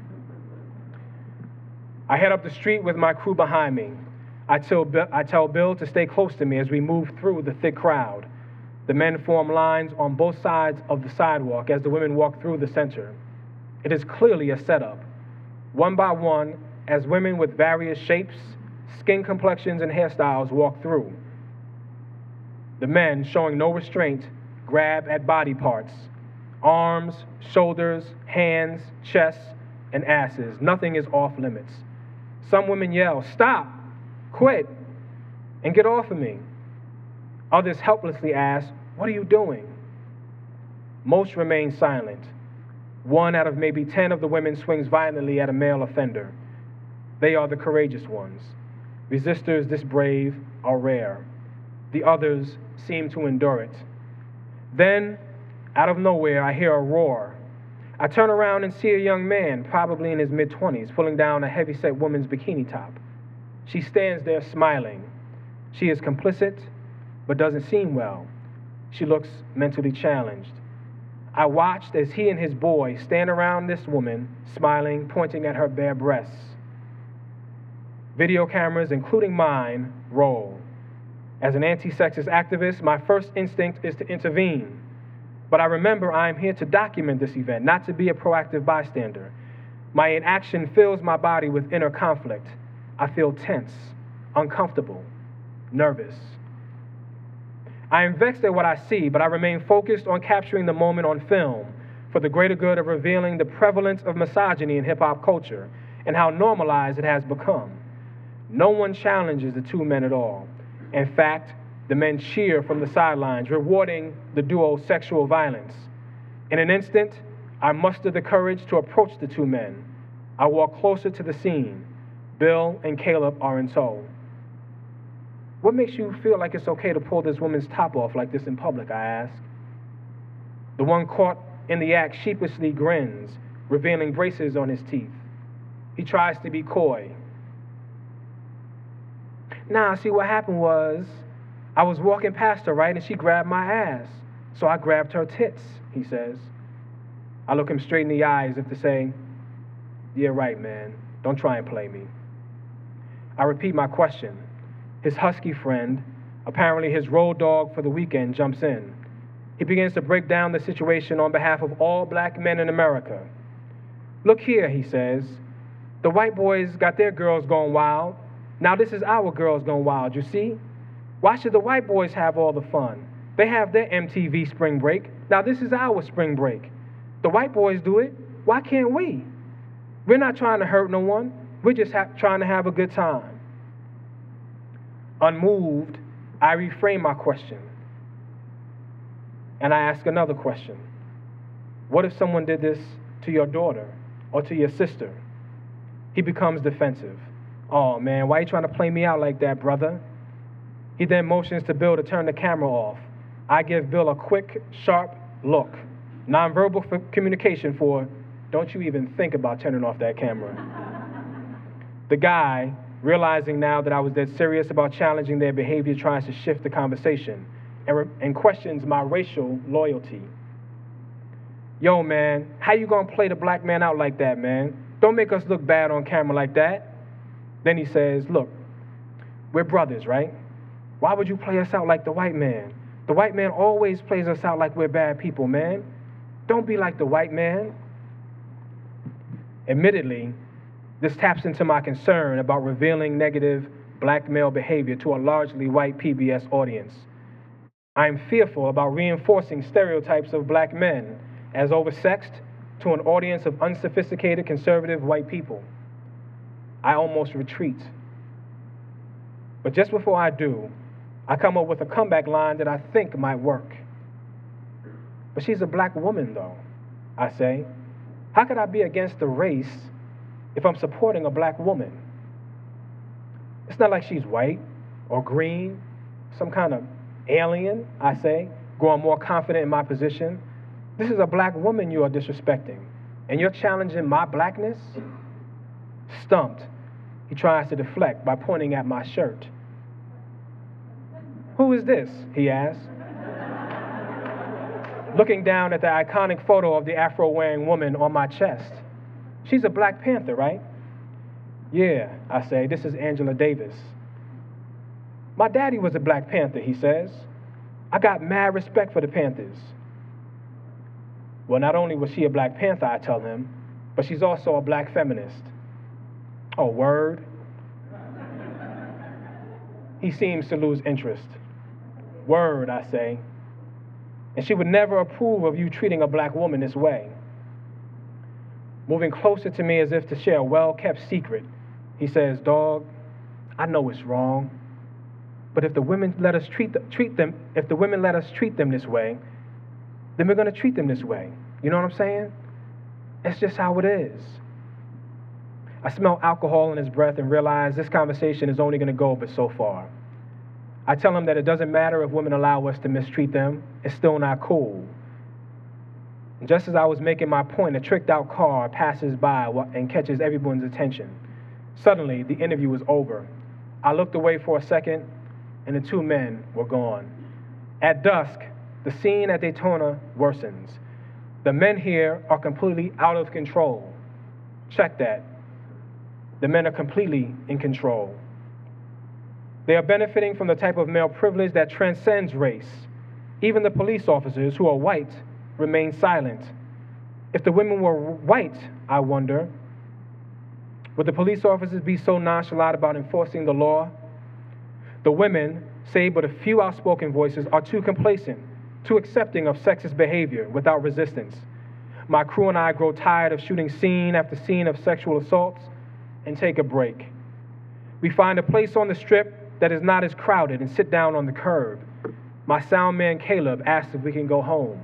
I head up the street with my crew behind me. I tell Bill to stay close to me as we move through the thick crowd. The men form lines on both sides of the sidewalk as the women walk through the center. It is clearly a setup. One by one, as women with various shapes, skin complexions, and hairstyles walk through. The men, showing no restraint, grab at body parts. Arms, shoulders, hands, chests, and asses. Nothing is off limits. Some women yell, "Stop! Quit! And get off of me!" Others helplessly ask, "What are you doing?" Most remain silent. One out of maybe 10 of the women swings violently at a male offender. They are the courageous ones. Resistors this brave are rare. The others seem to endure it. Then, out of nowhere, I hear a roar. I turn around and see a young man, probably in his mid-20s, pulling down a heavy-set woman's bikini top. She stands there smiling. She is complicit, but doesn't seem well. She looks mentally challenged. I watched as he and his boy stand around this woman, smiling, pointing at her bare breasts. Video cameras, including mine, roll. As an anti-sexist activist, my first instinct is to intervene. But I remember I am here to document this event, not to be a proactive bystander. My inaction fills my body with inner conflict. I feel tense, uncomfortable, nervous. I am vexed at what I see, but I remain focused on capturing the moment on film for the greater good of revealing the prevalence of misogyny in hip-hop culture and how normalized it has become. No one challenges the two men at all. In fact, the men cheer from the sidelines, rewarding the duo's sexual violence. In an instant, I muster the courage to approach the two men. I walk closer to the scene. Bill and Caleb are in tow. "What makes you feel like it's okay to pull this woman's top off like this in public?" I ask. The one caught in the act sheepishly grins, revealing braces on his teeth. He tries to be coy. "Nah, see, what happened was I was walking past her, right, and she grabbed my ass. So I grabbed her tits, he says. I look him straight in the eye as if to say, yeah, right, man. Don't try and play me. I repeat my question. His husky friend, apparently his road dog for the weekend, jumps in. He begins to break down the situation on behalf of all black men in America. Look here, he says. The white boys got their girls going wild. Now this is our girls going wild, you see? Why should the white boys have all the fun? They have their MTV spring break. Now this is our spring break. The white boys do it. Why can't we? We're not trying to hurt no one. We're just trying to have a good time. Unmoved, I reframe my question. And I ask another question. What if someone did this to your daughter or to your sister? He becomes defensive. Oh man, why are you trying to play me out like that, brother? He then motions to Bill to turn the camera off. I give Bill a quick, sharp look. Nonverbal communication for, don't you even think about turning off that camera. The guy, realizing now that I was dead serious about challenging their behavior, tries to shift the conversation and questions my racial loyalty. Yo, man, how you gonna play the black man out like that, man? Don't make us look bad on camera like that. Then he says, look, we're brothers, right? Why would you play us out like the white man? The white man always plays us out like we're bad people, man. Don't be like the white man. Admittedly, this taps into my concern about revealing negative black male behavior to a largely white PBS audience. I am fearful about reinforcing stereotypes of black men as oversexed to an audience of unsophisticated conservative white people. I almost retreat. But just before I do, I come up with a comeback line that I think might work. But she's a black woman, though, I say. How could I be against the race if I'm supporting a black woman? It's not like she's white or green, some kind of alien, I say, growing more confident in my position. This is a black woman you are disrespecting, and you're challenging my blackness? Stumped, he tries to deflect by pointing at my shirt. Who is this? He asks, looking down at the iconic photo of the afro-wearing woman on my chest. She's a Black Panther, right? Yeah, I say, this is Angela Davis. My daddy was a Black Panther, he says. I got mad respect for the Panthers. Well, not only was she a Black Panther, I tell him, but she's also a black feminist. Oh, word? He seems to lose interest. Word, I say. And she would never approve of you treating a black woman this way. Moving closer to me as if to share a well-kept secret, he says, dog, I know it's wrong, but if the women let us treat them this way, then we're going to treat them this way. You know what I'm saying? It's just how it is. I smell alcohol in his breath and realize this conversation is only going to go but so far. I tell him that it doesn't matter if women allow us to mistreat them, it's still not cool. And just as I was making my point, a tricked-out car passes by and catches everyone's attention. Suddenly, the interview was over. I looked away for a second, and the two men were gone. At dusk, the scene at Daytona worsens. The men here are completely out of control. Check that. The men are completely in control. They are benefiting from the type of male privilege that transcends race. Even the police officers, who are white, remain silent. If the women were white, I wonder, would the police officers be so nonchalant about enforcing the law? The women, save but a few outspoken voices, are too complacent, too accepting of sexist behavior without resistance. My crew and I grow tired of shooting scene after scene of sexual assaults and take a break. We find a place on the strip that is not as crowded and sit down on the curb. My sound man Caleb asks if we can go home.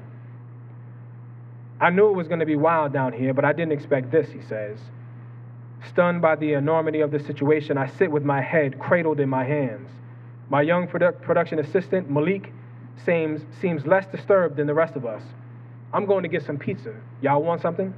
I knew it was going to be wild down here, but I didn't expect this, he says. Stunned by the enormity of the situation, I sit with my head cradled in my hands. My young production assistant, Malik, seems less disturbed than the rest of us. I'm going to get some pizza. Y'all want something?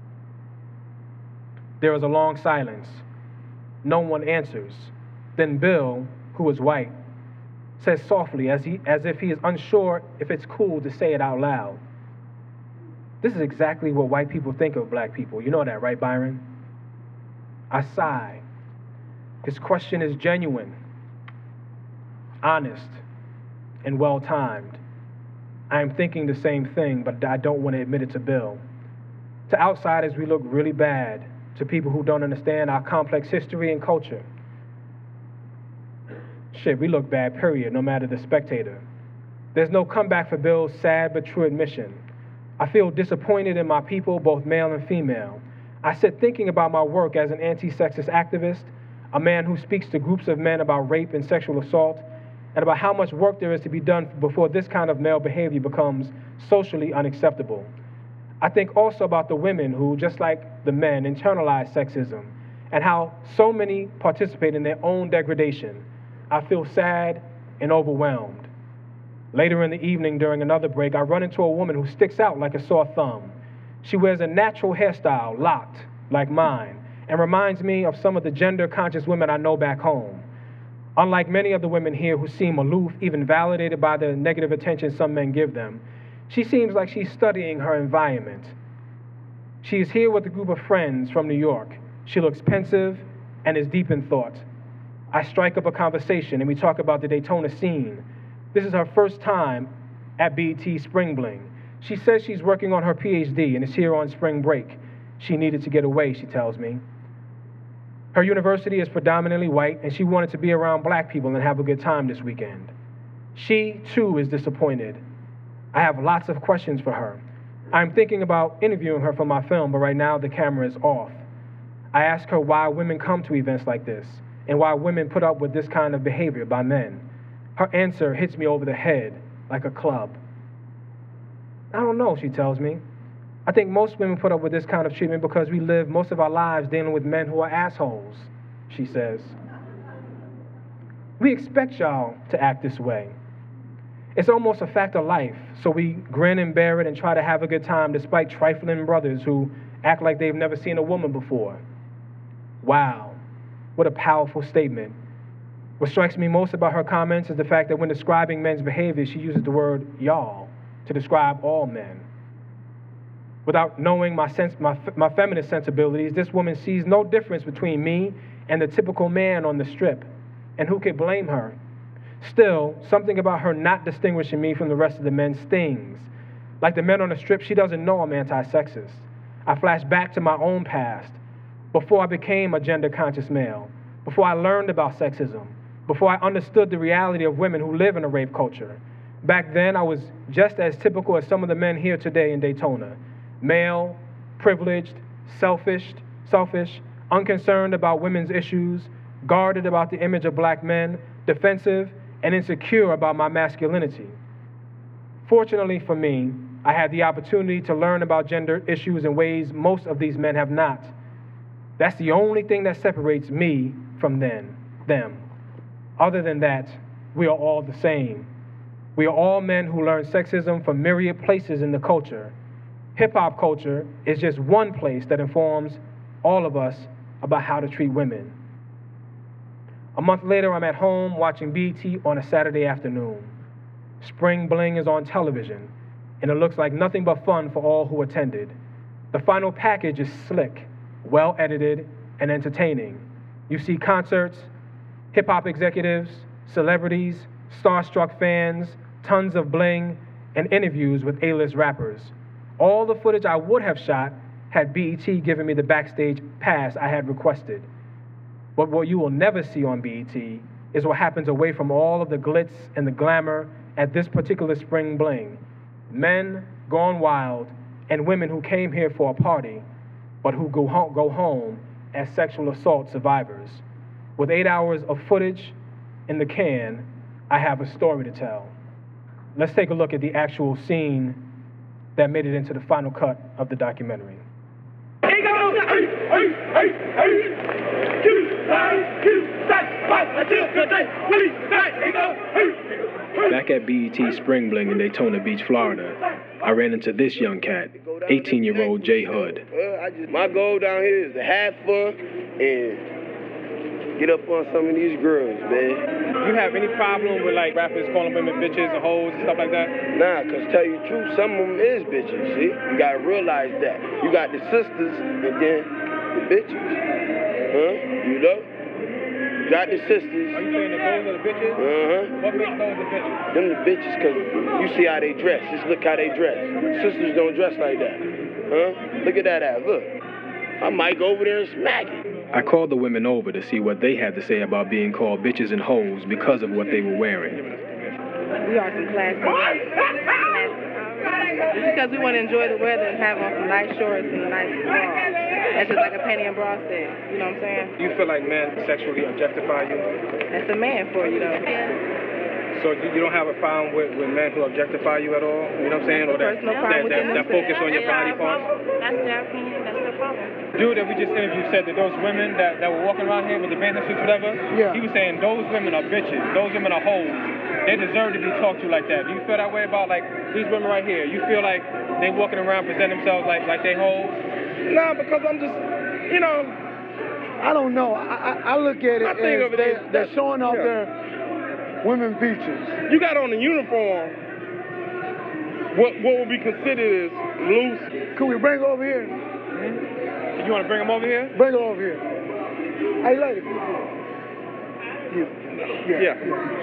There is a long silence. No one answers. Then Bill, who is white, says softly as if he is unsure if it's cool to say it out loud. This is exactly what white people think of black people. You know that, right, Byron? I sigh. His question is genuine, honest, and well-timed. I am thinking the same thing, but I don't want to admit it to Bill. To outsiders, we look really bad. To people who don't understand our complex history and culture. Shit, we look bad, period, no matter the spectator. There's no comeback for Bill's sad but true admission. I feel disappointed in my people, both male and female. I sit thinking about my work as an anti-sexist activist, a man who speaks to groups of men about rape and sexual assault, and about how much work there is to be done before this kind of male behavior becomes socially unacceptable. I think also about the women who, just like the men, internalize sexism, and how so many participate in their own degradation. I feel sad and overwhelmed. Later in the evening, during another break, I run into a woman who sticks out like a sore thumb. She wears a natural hairstyle, locked, like mine, and reminds me of some of the gender-conscious women I know back home. Unlike many of the women here who seem aloof, even validated by the negative attention some men give them, she seems like she's studying her environment. She is here with a group of friends from New York. She looks pensive and is deep in thought. I strike up a conversation and we talk about the Daytona scene. This is her first time at BET Spring Bling. She says she's working on her PhD and is here on spring break. She needed to get away, she tells me. Her university is predominantly white and she wanted to be around black people and have a good time this weekend. She, too, is disappointed. I have lots of questions for her. I'm thinking about interviewing her for my film, but right now the camera is off. I ask her why women come to events like this and why women put up with this kind of behavior by men. Her answer hits me over the head like a club. I don't know, she tells me. I think most women put up with this kind of treatment because we live most of our lives dealing with men who are assholes, she says. We expect y'all to act this way. It's almost a fact of life, so we grin and bear it and try to have a good time despite trifling brothers who act like they've never seen a woman before. Wow, what a powerful statement. What strikes me most about her comments is the fact that when describing men's behavior, she uses the word y'all to describe all men. Without knowing my feminist sensibilities, this woman sees no difference between me and the typical man on the strip. And who could blame her? Still, something about her not distinguishing me from the rest of the men stings. Like the men on the strip, she doesn't know I'm anti-sexist. I flash back to my own past, before I became a gender-conscious male, before I learned about sexism, before I understood the reality of women who live in a rape culture. Back then, I was just as typical as some of the men here today in Daytona. Male, privileged, selfish, unconcerned about women's issues, guarded about the image of black men, defensive, and insecure about my masculinity. Fortunately for me, I had the opportunity to learn about gender issues in ways most of these men have not. That's the only thing that separates me from them. Other than that, we are all the same. We are all men who learn sexism from myriad places in the culture. Hip-hop culture is just one place that informs all of us about how to treat women. A month later, I'm at home watching BET on a Saturday afternoon. Spring Bling is on television, and it looks like nothing but fun for all who attended. The final package is slick, well-edited, and entertaining. You see concerts, hip-hop executives, celebrities, starstruck fans, tons of bling, and interviews with A-list rappers. All the footage I would have shot had BET given me the backstage pass I had requested. But what you will never see on BET is what happens away from all of the glitz and the glamour at this particular Spring Bling. Men gone wild and women who came here for a party, but who go home as sexual assault survivors. With 8 hours of footage in the can, I have a story to tell. Let's take a look at the actual scene that made it into the final cut of the documentary. Back at BET Spring Bling in Daytona Beach, Florida, I ran into this young cat, 18-year-old Jay Hood. My goal down here is to have fun and get up on some of these girls, man. You have any problem with like rappers calling women bitches and hoes and stuff like that? Nah, cause tell you the truth, some of them is bitches, see? You gotta realize that. You got the sisters and then the bitches. Huh? You know? You got the sisters. Are you saying that those are the bitches? Uh-huh. What makes those the bitches? Them the bitches, cause you see how they dress. Just look how they dress. Sisters don't dress like that. Huh? Look at that ass, look. I might go over there and smack it. I called the women over to see what they had to say about being called bitches and hoes because of what they were wearing. We are some classy. Just because we want to enjoy the weather and have on some nice shorts and a nice bra. That's just like a panty and bra set. You know what I'm saying? Do you feel like men sexually objectify you? That's a man for you, though. So you don't have a problem with men who objectify you at all? You know what I'm saying? Or that focus on your body parts? That's their opinion. That's their problem. Dude that we just interviewed said that those women that were walking around here with the bandit suits, whatever, he was saying those women are bitches. Those women are hoes. They deserve to be talked to like that. Do you feel that way about like these women right here? You feel like they walking around presenting themselves like they hoes? Nah, because I'm just, you know, I don't know. I look at it as they're showing off their women features. You got on the uniform. What would be considered as loose? Could we bring it over here? Mm-hmm. You want to bring them over here? Bring it over here. Hey, lady. Yeah.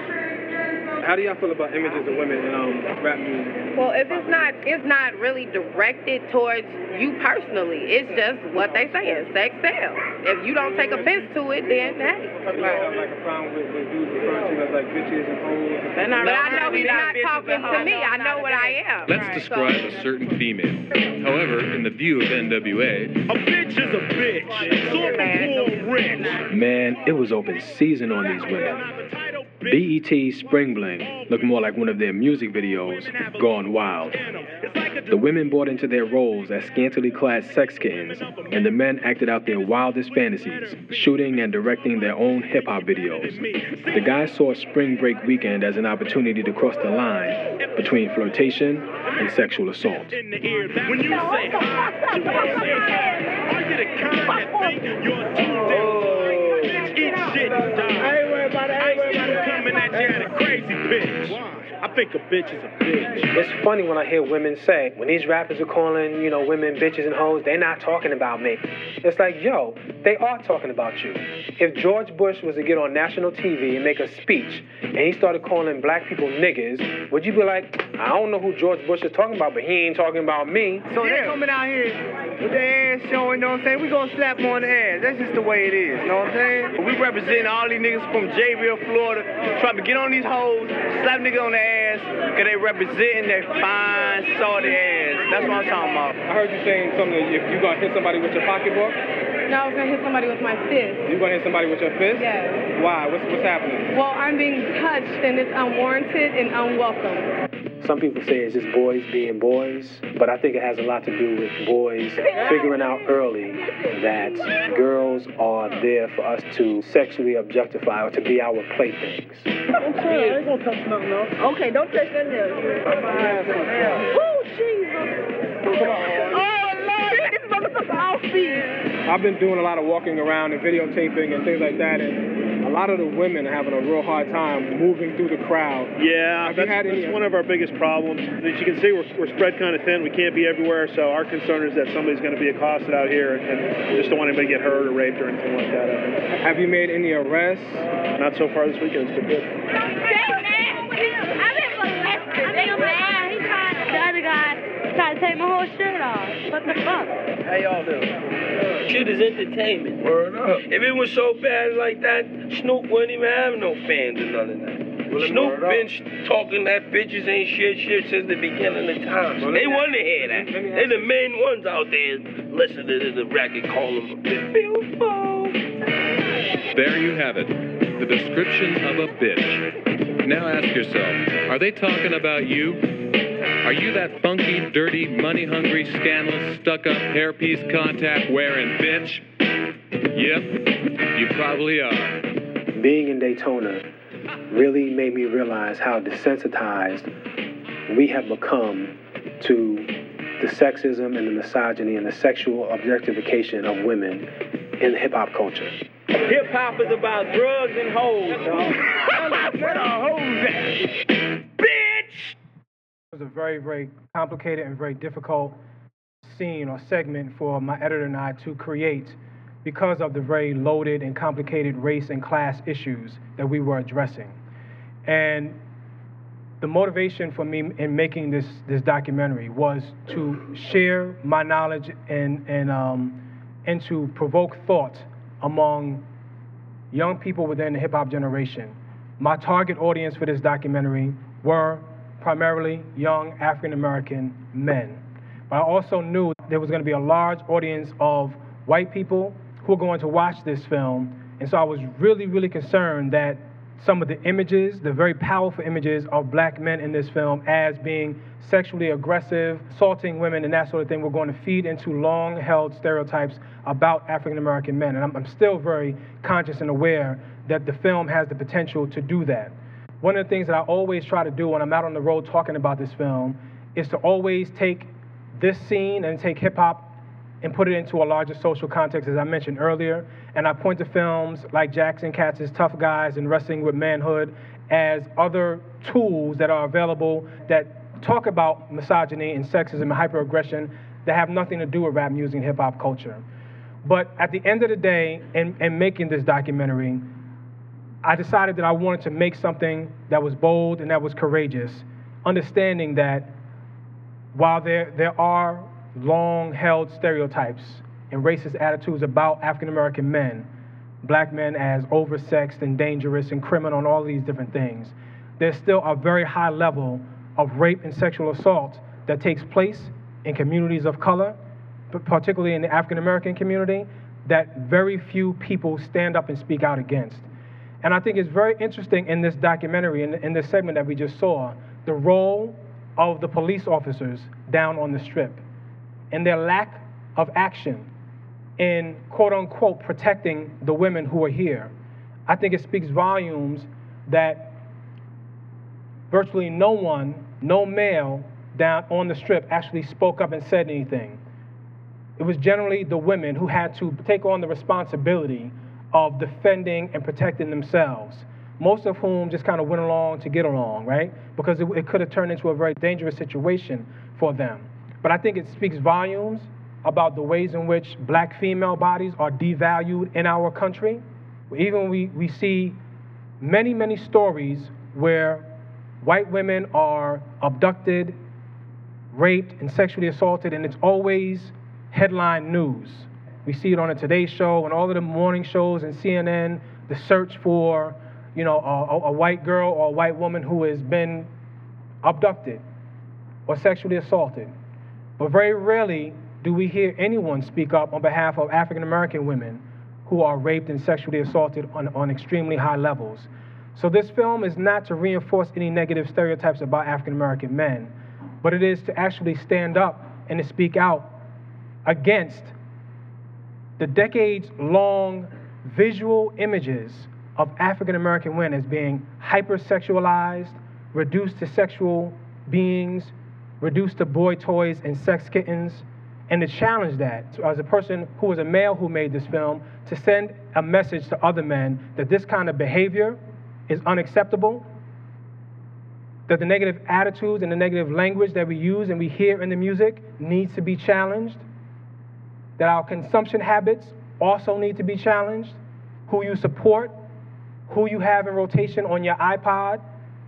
How do y'all feel about images of women in rap music? Well, if it's not really directed towards you personally. It's just what they saying. Sex sells. If you don't take offense to it, then hey. You have like a problem with dudes referring to as like bitches and hoes. But I know he's not talking to me. I know what I am. Let's describe a certain female. However, in the view of NWA, a bitch is a bitch. Super cool rich. Man, it was open season on these women. BET's Spring Bling looked more like one of their music videos gone wild. The women bought into their roles as scantily clad sex kittens, and the men acted out their wildest fantasies, shooting and directing their own hip-hop videos. The guys saw Spring Break Weekend as an opportunity to cross the line between flirtation and sexual assault. When you say hi, are you the kind that think you're too damn eat shit and die? Coming at you at a crazy bitch. I think a bitch is a bitch. It's funny when I hear women say, when these rappers are calling, women bitches and hoes, they're not talking about me. It's like, yo, they are talking about you. If George Bush was to get on national TV and make a speech, and he started calling black people niggers, would you be like, I don't know who George Bush is talking about, but he ain't talking about me? So they're coming out here with their ass showing, you know what I'm saying? We gonna slap them on the ass. That's just the way it is, you know what I'm saying? We represent all these niggas from Jayville, Florida, trying to get on these hoes, slap niggas on the ass, because they representing their fine, salty ass. That's what I'm talking about. I heard you saying something, if you gonna hit somebody with your pocketbook? No, I was gonna hit somebody with my fist. You gonna hit somebody with your fist? Yes. Why? What's happening? Well, I'm being touched, and it's unwarranted and unwelcome. Some people say it's just boys being boys, but I think it has a lot to do with boys figuring out early that girls are there for us to sexually objectify or to be our playthings. I'm sorry, I ain't gonna touch nothing else. Okay, don't touch nothing else. Oh, Jesus. Oh, Lord, this motherfucker off feet. I've been doing a lot of walking around and videotaping and things like that, and a lot of the women are having a real hard time moving through the crowd. Yeah, that's one of our biggest problems. As you can see, we're spread kind of thin. We can't be everywhere, so our concern is that somebody's going to be accosted out here, and we just don't want anybody to get hurt or raped or anything like that. Have you made any arrests? Not so far this weekend. It's been good. I've been molested. They mad. The other guy tried to take my whole shirt off. What the fuck? How y'all doing? Shit is entertainment. Word up. If it was so bad like that, Snoop wouldn't even have no fans or none of that. Snoop been talking that bitches ain't shit since the beginning of time. They want to hear that. They're the main ones out there listening to the record, call them a bitch. there you have it. The description of a bitch. Now ask yourself, are they talking about you? Are you that funky, dirty, money-hungry, scandalous, stuck-up, hairpiece contact-wearing bitch? Yep, you probably are. Being in Daytona really made me realize how desensitized we have become to the sexism and the misogyny and the sexual objectification of women in hip-hop culture. Hip hop is about drugs and hoes, dog. Where the hoes at? Bitch! It was a very, very complicated and very difficult scene or segment for my editor and I to create because of the very loaded and complicated race and class issues that we were addressing. And the motivation for me in making this documentary was to share my knowledge and to provoke thought among young people within the hip-hop generation. My target audience for this documentary were primarily young African-American men. But I also knew there was going to be a large audience of white people who were going to watch this film. And so I was really, really concerned that some of the images, the very powerful images of black men in this film as being sexually aggressive, assaulting women, and that sort of thing, were going to feed into long-held stereotypes about African-American men. And I'm still very conscious and aware that the film has the potential to do that. One of the things that I always try to do when I'm out on the road talking about this film is to always take this scene and take hip-hop and put it into a larger social context, as I mentioned earlier. And I point to films like Jackson Katz's Tough Guys and Wrestling with Manhood as other tools that are available that talk about misogyny and sexism and hyperaggression that have nothing to do with rap music and hip-hop culture. But at the end of the day, in making this documentary, I decided that I wanted to make something that was bold and that was courageous, understanding that while there are long-held stereotypes and racist attitudes about African-American men, black men as oversexed and dangerous and criminal and all of these different things, there's still a very high level of rape and sexual assault that takes place in communities of color, but particularly in the African-American community, that very few people stand up and speak out against. And I think it's very interesting in this documentary, in this segment that we just saw, the role of the police officers down on the Strip and their lack of action in, quote unquote, protecting the women who are here. I think it speaks volumes that virtually no one, no male down on the Strip actually spoke up and said anything. It was generally the women who had to take on the responsibility of defending and protecting themselves, most of whom just kind of went along to get along, right? Because it could have turned into a very dangerous situation for them. But I think it speaks volumes about the ways in which black female bodies are devalued in our country. Even we see many, many stories where white women are abducted, raped, and sexually assaulted, and it's always headline news. We see it on the Today Show and all of the morning shows and CNN, the search for, a white girl or a white woman who has been abducted or sexually assaulted. But very rarely do we hear anyone speak up on behalf of African-American women who are raped and sexually assaulted on extremely high levels. So this film is not to reinforce any negative stereotypes about African-American men, but it is to actually stand up and to speak out against the decades-long visual images of African-American women as being hypersexualized, reduced to sexual beings, reduced to boy toys and sex kittens, and to challenge that. So as a person who was a male who made this film, to send a message to other men that this kind of behavior is unacceptable, that the negative attitudes and the negative language that we use and we hear in the music needs to be challenged, that our consumption habits also need to be challenged, who you support, who you have in rotation on your iPod,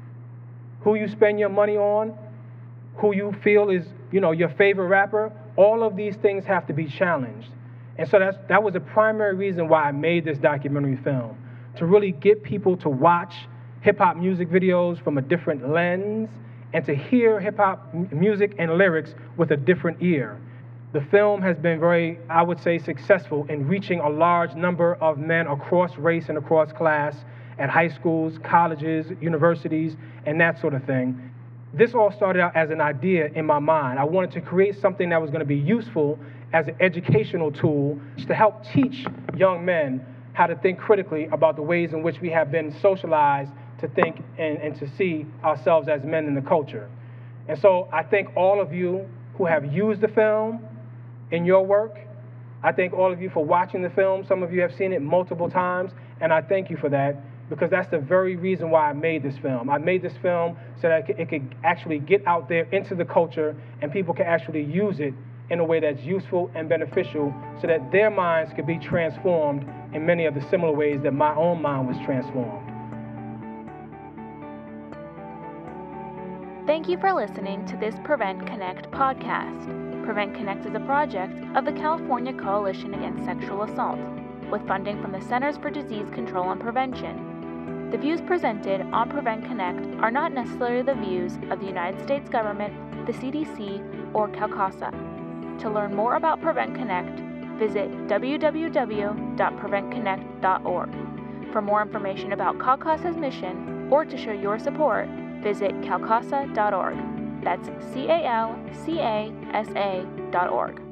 who you spend your money on, who you feel is, your favorite rapper. All of these things have to be challenged. And so that was the primary reason why I made this documentary film, to really get people to watch hip-hop music videos from a different lens and to hear hip-hop music and lyrics with a different ear. The film has been very, I would say, successful in reaching a large number of men across race and across class at high schools, colleges, universities, and that sort of thing. This all started out as an idea in my mind. I wanted to create something that was going to be useful as an educational tool to help teach young men how to think critically about the ways in which we have been socialized to think and to see ourselves as men in the culture. And so I thank all of you who have used the film in your work. I thank all of you for watching the film. Some of you have seen it multiple times, and I thank you for that, because that's the very reason why I made this film. I made this film so that it could actually get out there into the culture and people can actually use it in a way that's useful and beneficial so that their minds could be transformed in many of the similar ways that my own mind was transformed. Thank you for listening to this Prevent Connect podcast. Prevent Connect is a project of the California Coalition Against Sexual Assault, with funding from the Centers for Disease Control and Prevention. The views presented on Prevent Connect are not necessarily the views of the United States government, the CDC, or CalCASA. To learn more about Prevent Connect, visit www.preventconnect.org. For more information about CalCASA's mission, or to show your support, visit calcasa.org. That's calcasa.org.